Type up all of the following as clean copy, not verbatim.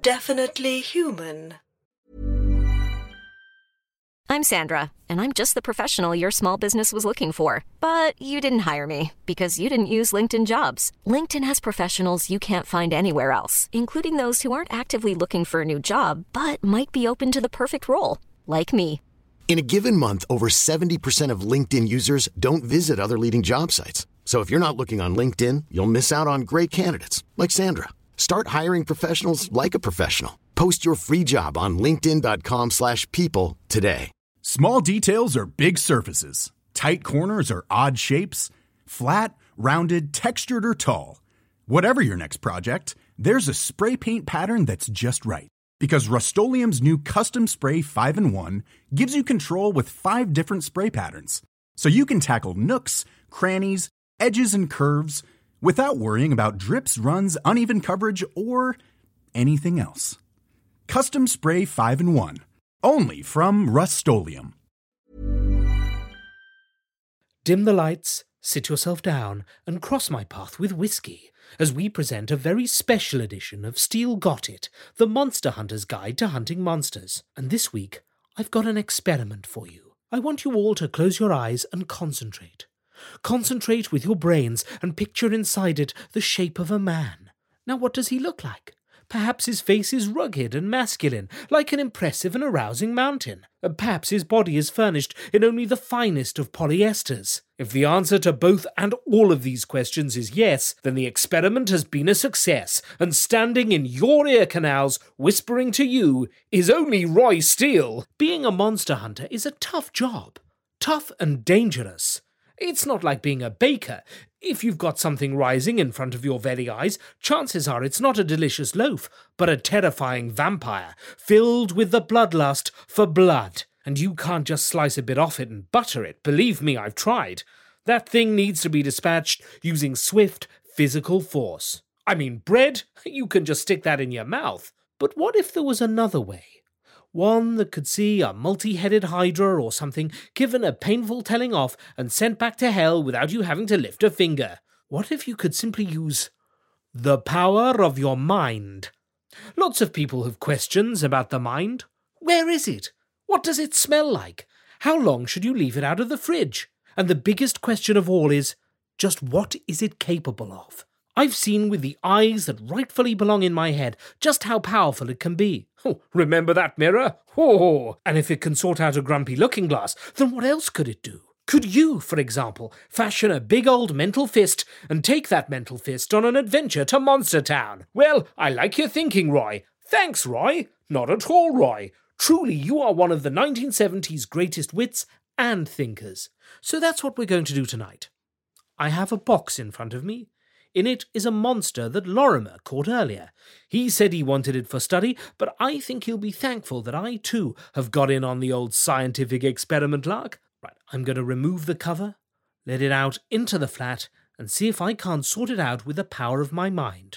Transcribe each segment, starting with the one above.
definitely human. I'm Sandra, and I'm just the professional your small business was looking for. But you didn't hire me because you didn't use LinkedIn Jobs. LinkedIn has professionals you can't find anywhere else, including those who aren't actively looking for a new job, but might be open to the perfect role, like me. In a given month, over 70% of LinkedIn users don't visit other leading job sites. So if you're not looking on LinkedIn, you'll miss out on great candidates like Sandra. Start hiring professionals like a professional. Post your free job on linkedin.com/people today. Small details are big surfaces. Tight corners are odd shapes. Flat, rounded, textured, or tall. Whatever your next project, there's a spray paint pattern that's just right. Because Rust-Oleum's new Custom Spray 5-in-1 gives you control with 5 different spray patterns. So you can tackle nooks, crannies, edges, and curves without worrying about drips, runs, uneven coverage, or anything else. Custom Spray 5-in-1. Only from Rust-Oleum. Dim the lights, sit yourself down, and cross my path with whiskey, as we present a very special edition of Steel Got It, the Monster Hunter's Guide to Hunting Monsters. And this week, I've got an experiment for you. I want you all to close your eyes and concentrate. Concentrate with your brains and picture inside it the shape of a man. Now, what does he look like? Perhaps his face is rugged and masculine, like an impressive and arousing mountain. Perhaps his body is furnished in only the finest of polyesters. If the answer to both and all of these questions is yes, then the experiment has been a success, and standing in your ear canals, whispering to you, is only Roy Steele. Being a monster hunter is a tough job. Tough and dangerous. It's not like being a baker. If you've got something rising in front of your very eyes, chances are it's not a delicious loaf, but a terrifying vampire, filled with the bloodlust for blood. And you can't just slice a bit off it and butter it. Believe me, I've tried. That thing needs to be dispatched using swift, physical force. I mean, bread? You can just stick that in your mouth. But what if there was another way? One that could see a multi-headed hydra or something given a painful telling off and sent back to hell without you having to lift a finger. What if you could simply use the power of your mind? Lots of people have questions about the mind. Where is it? What does it smell like? How long should you leave it out of the fridge? And the biggest question of all is, just what is it capable of? I've seen with the eyes that rightfully belong in my head just how powerful it can be. Oh, remember that mirror? Oh, and if it can sort out a grumpy looking glass, then what else could it do? Could you, for example, fashion a big old mental fist and take that mental fist on an adventure to Monster Town? Well, I like your thinking, Roy. Thanks, Roy. Not at all, Roy. Truly, you are one of the 1970s greatest wits and thinkers. So that's what we're going to do tonight. I have a box in front of me. In it is a monster that Lorimer caught earlier. He said he wanted it for study, but I think he'll be thankful that I, too, have got in on the old scientific experiment lark. Right, I'm going to remove the cover, let it out into the flat, and see if I can't sort it out with the power of my mind.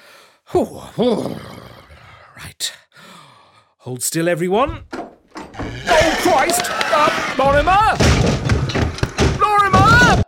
Right. Hold still, everyone. Oh, Christ! Lorimer! Lorimer!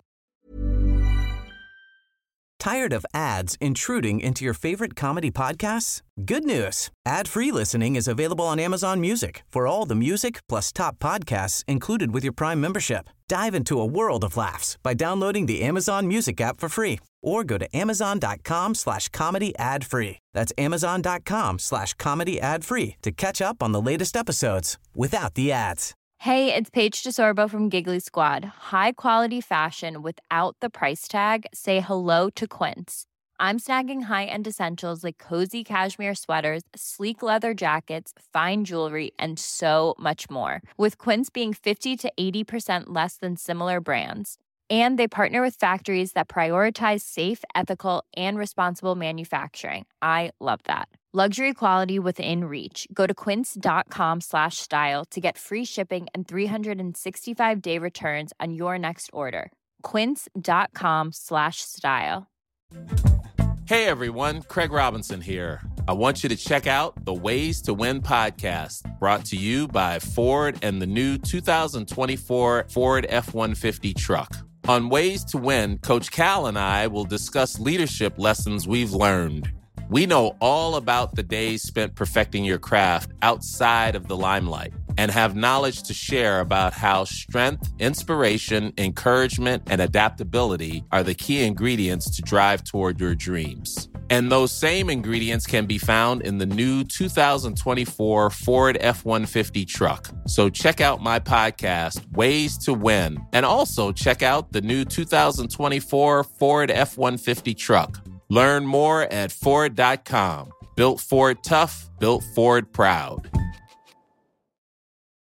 Tired of ads intruding into your favorite comedy podcasts? Good news. Ad-free listening is available on Amazon Music for all the music plus top podcasts included with your Prime membership. Dive into a world of laughs by downloading the Amazon Music app for free or go to amazon.com/comedy ad-free. That's amazon.com/comedy ad-free to catch up on the latest episodes without the ads. Hey, it's Paige DeSorbo from Giggly Squad. High quality fashion without the price tag. Say hello to Quince. I'm snagging high-end essentials like cozy cashmere sweaters, sleek leather jackets, fine jewelry, and so much more. With Quince being 50 to 80% less than similar brands. And they partner with factories that prioritize safe, ethical, and responsible manufacturing. I love that. Luxury quality within reach. Go to quince.com/style to get free shipping and 365-day returns on your next order. Quince.com/style. Hey everyone, Craig Robinson here. I want you to check out the Ways to Win podcast, brought to you by Ford and the new 2024 Ford F-150 truck. On Ways to Win, Coach Cal and I will discuss leadership lessons we've learned. We know all about the days spent perfecting your craft outside of the limelight and have knowledge to share about how strength, inspiration, encouragement, and adaptability are the key ingredients to drive toward your dreams. And those same ingredients can be found in the new 2024 Ford F-150 truck. So check out my podcast, Ways to Win, and also check out the new 2024 Ford F-150 truck. Learn more at Ford.com. Built Ford tough, built Ford proud.